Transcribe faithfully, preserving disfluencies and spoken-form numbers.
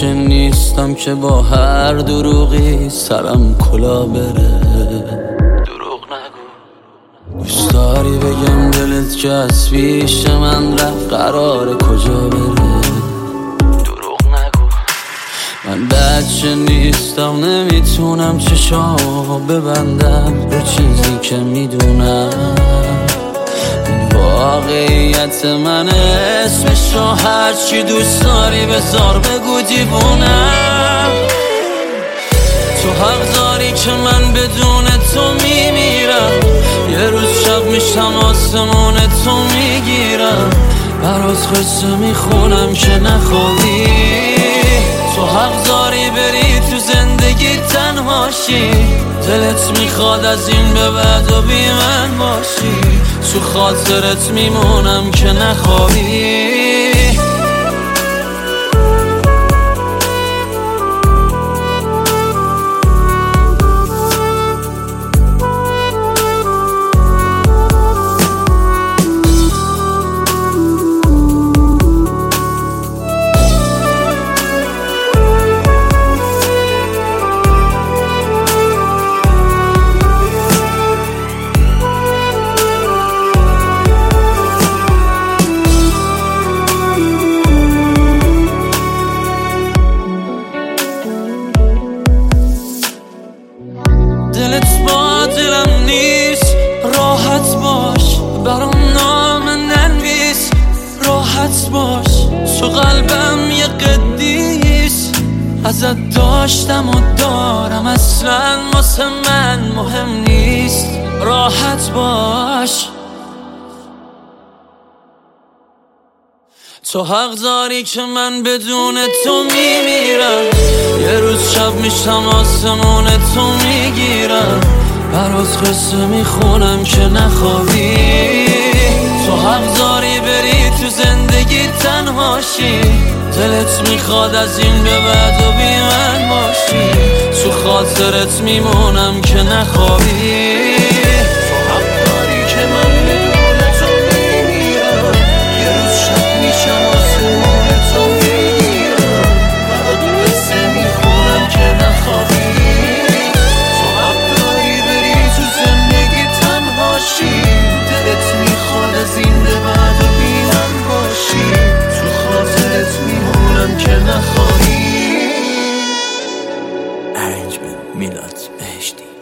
بچه نیستم که با هر دروغی سرم کلا بره. دروغ نگو. دوست داری بگم دلت که از پیش من رفت قراره کجا بره. دروغ نگو. من بچه نیستم نمیتونم چشامو ببندم رو چیزی که میدونم. واقعیت من اسمشو هرچی دوست داری بذار بگو دیوونم. تو حق داری که من بدون تو میمیرم. یه روز شب میشم آسمون تو میگیرم. برات قصه میخونم که نخوابی. تو حق داری بری تو زندگی تنهاشی. دلت میخواد از این به بعد و بی من باشی. تو خاطرت میمونم که نخوابی. دلت با دلم نیست راحت باش. برام نام ننویس راحت باش. تو قلبم یه قدیس ازت داشتم و دارم. اصلا واسه من مهم نیست راحت باش. تو حق داری که من بدون تو میمیرم. یه روز شب میشم آسمون تو میگیرم. برات قصه میخونم که نخوابی. تو حق داری بری تو زندگی تنهاشی. دلت میخواد از این به بعد و بی من باشی. تو خاطرت میمونم که نخوابی. Arrangement Milad Beheshti.